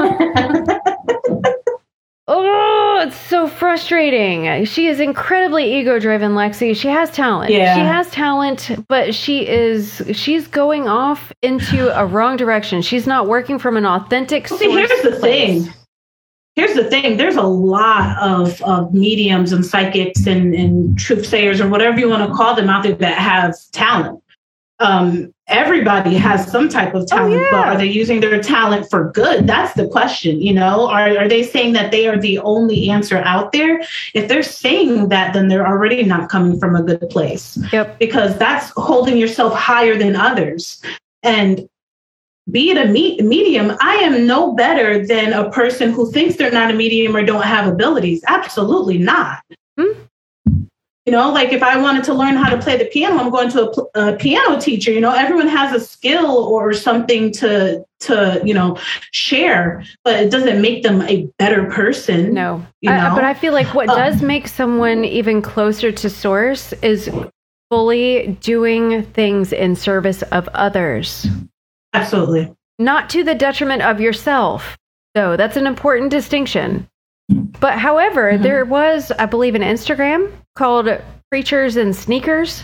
oh, it's so frustrating. She is incredibly ego-driven, Lexi. She has talent. Yeah. She has talent, but she is she's going off into a wrong direction. She's not working from an authentic well, source. See, here's the place. thing. here's the thing. There's a lot of, of mediums and psychics and, and truth sayers or whatever you want to call them out there that have talent. Um, everybody has some type of talent, oh, yeah. but are they using their talent for good? That's the question. You know, are, are they saying that they are the only answer out there? If they're saying that, then they're already not coming from a good place. Yep. Because that's holding yourself higher than others. And be it a me- medium, I am no better than a person who thinks they're not a medium or don't have abilities. Absolutely not. Mm-hmm. You know, like if I wanted to learn how to play the piano, I'm going to a, a piano teacher. You know, everyone has a skill or something to, to, you know, share, but it doesn't make them a better person. No, you know? I, but I feel like what um, does make someone even closer to source is fully doing things in service of others. Absolutely. Not to the detriment of yourself, though. That's an important distinction. But however, mm-hmm. there was, I believe, an Instagram called Preachers and Sneakers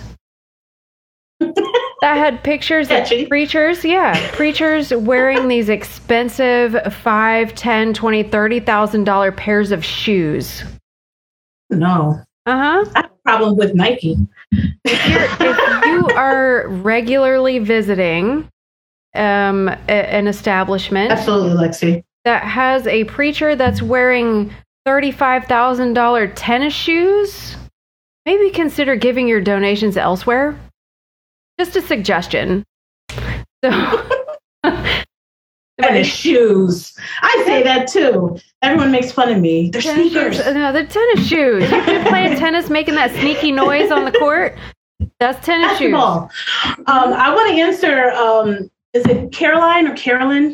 that had pictures Catchy. of preachers. Yeah, preachers wearing these expensive five, ten, twenty, thirty thousand dollar pairs of shoes. No. Uh-huh. I have a problem with Nike. If, you're, if you are regularly visiting um, a, an establishment, absolutely, Lexi, that has a preacher that's wearing thirty-five thousand dollars tennis shoes, maybe consider giving your donations elsewhere. Just a suggestion. So, tennis shoes. I say that too. Everyone makes fun of me. They're tennis sneakers. Shoes. No, they're tennis shoes. You've been playing tennis, making that sneaky noise on the court. That's tennis Basketball. shoes. Um, I want to answer, um, is it Caroline or Carolyn?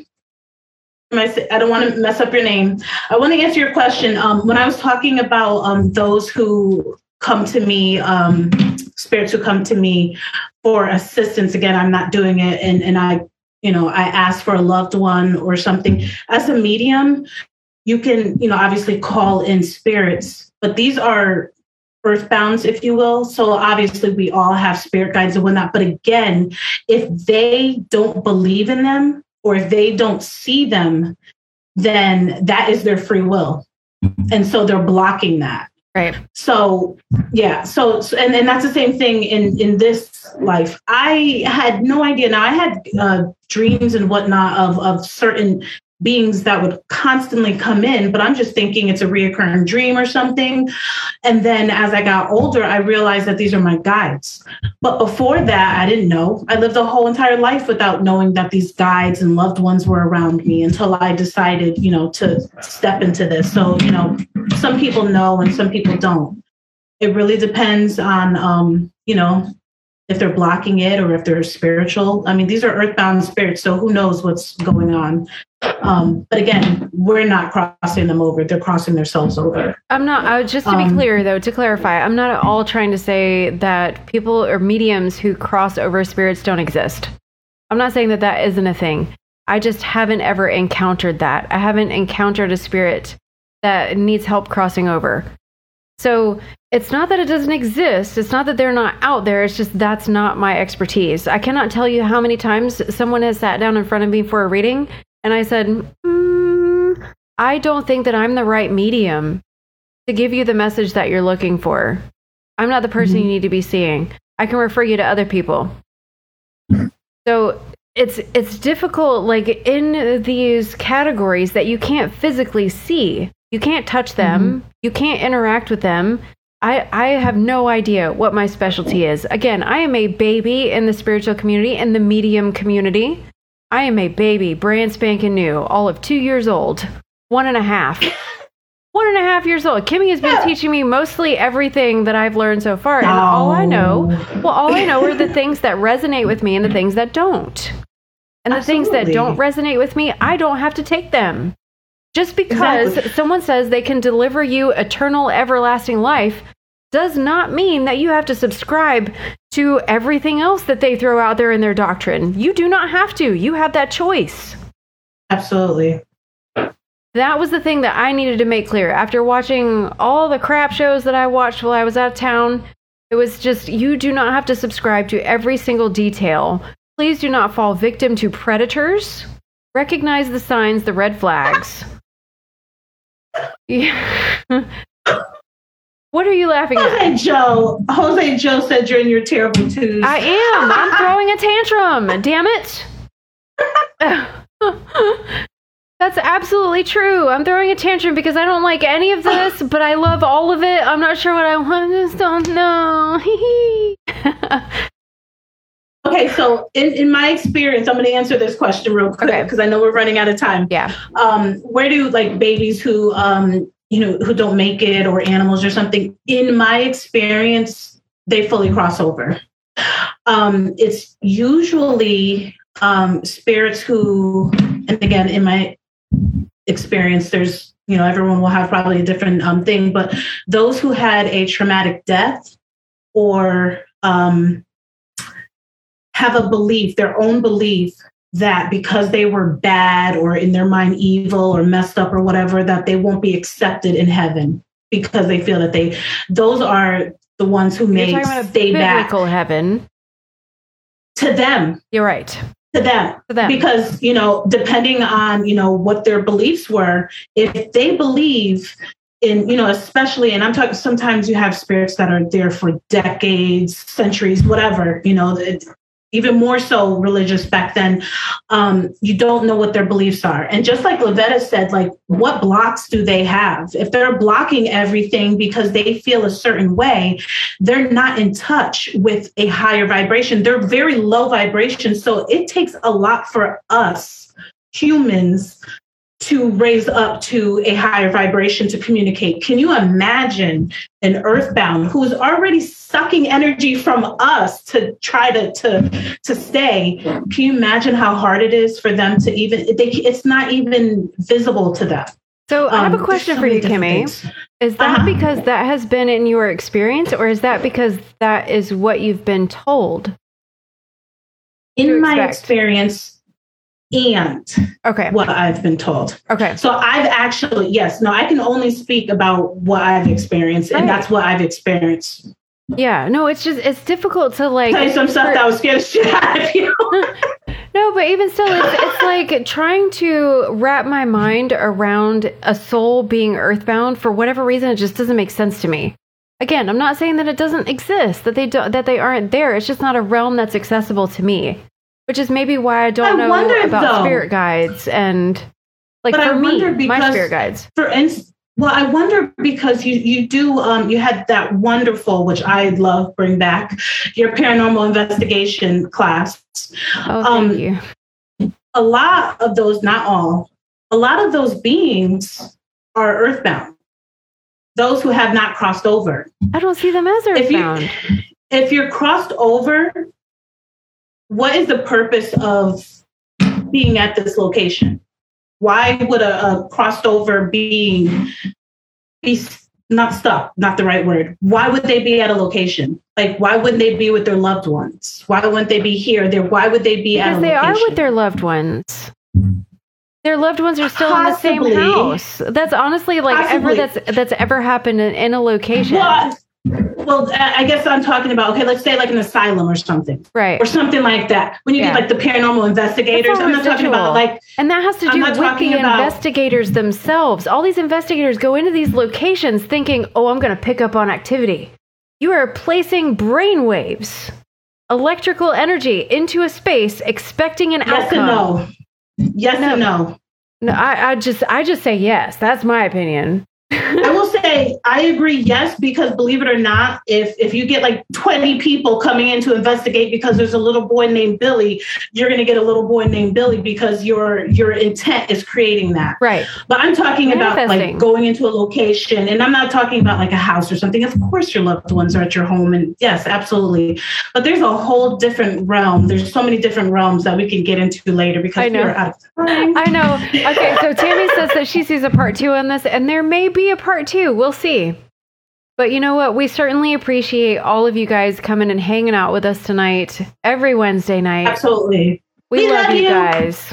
I don't want to mess up your name. I want to answer your question. Um, when I was talking about um, those who come to me, um, spirits who come to me for assistance, again, I'm not doing it. And, and I, you know, I ask for a loved one or something. As a medium, you can, you know, obviously call in spirits, but these are earthbounds, if you will. So obviously we all have spirit guides and whatnot. But again, if they don't believe in them, or if they don't see them, then that is their free will. And so they're blocking that. Right. So, yeah. So, so and, and that's the same thing in, in this life. I had no idea. Now I had uh, dreams and whatnot of, of certain beings that would constantly come in, but I'm just thinking it's a reoccurring dream or something. And then as I got older, I realized that these are my guides. But before that, I didn't know. I lived a whole entire life without knowing that these guides and loved ones were around me until I decided, you know, to step into this. So, you know, some people know and some people don't. It really depends on, um, you know, if they're blocking it or if they're spiritual. I mean, these are earthbound spirits, so who knows what's going on. Um, but again, we're not crossing them over. They're crossing themselves over. I'm not, I, just to be um, clear, though, to clarify, I'm not at all trying to say that people or mediums who cross over spirits don't exist. I'm not saying that that isn't a thing. I just haven't ever encountered that. I haven't encountered a spirit that needs help crossing over. So it's not that it doesn't exist. It's not that they're not out there. It's just that's not my expertise. I cannot tell you how many times someone has sat down in front of me for a reading and I said, mm, I don't think that I'm the right medium to give you the message that you're looking for. I'm not the person mm-hmm. you need to be seeing. I can refer you to other people. So it's it's difficult, like in these categories that you can't physically see. You can't touch them. Mm-hmm. You can't interact with them. I, I have no idea what my specialty is. Again, I am a baby in the spiritual community, in the medium community. I am a baby, brand spanking new, all of two years old, one and a half. One and a half years old. Kimmy has been yeah. teaching me mostly everything that I've learned so far. And oh. all I know, well, all I know are the things that resonate with me and the things that don't. And the Absolutely. things that don't resonate with me, I don't have to take them. Just because exactly. someone says they can deliver you eternal, everlasting life does not mean that you have to subscribe to everything else that they throw out there in their doctrine. You do not have to. You have that choice. Absolutely. That was the thing that I needed to make clear. After watching all the crap shows that I watched while I was out of town, it was just, you do not have to subscribe to every single detail. Please do not fall victim to predators. Recognize the signs, the red flags. Yeah. What are you laughing Jose at? Joe. Jose Joe said you're in your terrible twos. I am. I'm throwing a tantrum. Damn it. That's absolutely true. I'm throwing a tantrum because I don't like any of this, but I love all of it. I'm not sure what I want. I just don't know. Okay, so in, in my experience, I'm going to answer this question real quick because okay. I know we're running out of time. Yeah. Um, where do like babies who, um, you know, who don't make it or animals or something, in my experience, they fully cross over. Um, it's usually um, spirits who, and again, in my experience, there's, you know, everyone will have probably a different um, thing, but those who had a traumatic death or um, have a belief, their own belief that because they were bad or in their mind evil or messed up or whatever, that they won't be accepted in heaven because they feel that they, those are the ones who may stay back. Biblical heaven. To them. You're right. To them. To them. Because, you know, depending on, you know, what their beliefs were, if they believe in, you know, especially, and I'm talking, sometimes you have spirits that are there for decades, centuries, whatever, you know, it, even more so religious back then, um, you don't know what their beliefs are. And just like Lavetta said, like, what blocks do they have? If they're blocking everything because they feel a certain way, they're not in touch with a higher vibration. They're very low vibration. So it takes a lot for us humans to raise up to a higher vibration to communicate. Can you imagine an earthbound who's already sucking energy from us to try to to to stay? Can you imagine how hard it is for them to even, they, it's not even visible to them. So I have a question um, so for you, Kimmy. Things. Is that uh-huh. because that has been in your experience, or is that because that is what you've been told? In my expect? experience, and okay. what I've been told. Okay. So I've actually, yes, no, I can only speak about what I've experienced, and right. that's what I've experienced. Yeah, no, it's just, it's difficult to like... Tell you some stuff for, that was scared shit out of you. No, but even still, it's, it's like trying to wrap my mind around a soul being earthbound. For whatever reason, it just doesn't make sense to me. Again, I'm not saying that it doesn't exist, that they don't, that they aren't there. It's just not a realm that's accessible to me. Which is maybe why I don't I know about though, spirit guides and like for me, because, my spirit guides. For instance, well, I wonder because you you do um, you had that wonderful, which I love, bring back your paranormal investigation class. Oh, thank um, you. A lot of those, not all, a lot of those beings are earthbound. Those who have not crossed over. I don't see them as earthbound. If, you, if you're crossed over, what is the purpose of being at this location? Why would a, a crossed over being be not stuck, not the right word? Why would they be at a location? Like, why wouldn't they be with their loved ones? Why wouldn't they be here? There, why would they be because at a they location? Are with their loved ones. Their loved ones are still Possibly. in the same house. That's honestly like Possibly. ever that's that's ever happened in, in a location. What? Well, I guess I'm talking about, okay, let's say like an asylum or something. Right. Or something like that. When you yeah. get like the paranormal investigators, I'm not residual. talking about like... And that has to do with the about, investigators themselves. All these investigators go into these locations thinking, oh, I'm going to pick up on activity. You are placing brainwaves, electrical energy into a space, expecting an yes outcome. Yes and no. Yes no. and no. No, I, I just I just say yes. That's my opinion. I will say I agree, yes, because believe it or not, if if you get like twenty people coming in to investigate because there's a little boy named Billy, you're going to get a little boy named Billy because your your intent is creating that. Right. But I'm talking about like going into a location, and I'm not talking about like a house or something. Of course, your loved ones are at your home, and yes, absolutely. But there's a whole different realm. There's so many different realms that we can get into later because I know. we're out of time. I know. Okay, so Tammy says that she sees a part two on this, and there may be a part two. We'll see. But you know what? We certainly appreciate all of you guys coming and hanging out with us tonight, every Wednesday night. Absolutely. We, we love, love you you guys.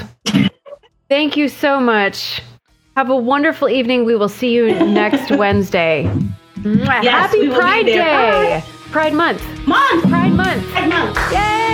Thank you so much. Have a wonderful evening. We will see you next Wednesday. Yes, Happy Pride Day. Bye. Pride Month. Month. Pride Month. Pride Month. Yay!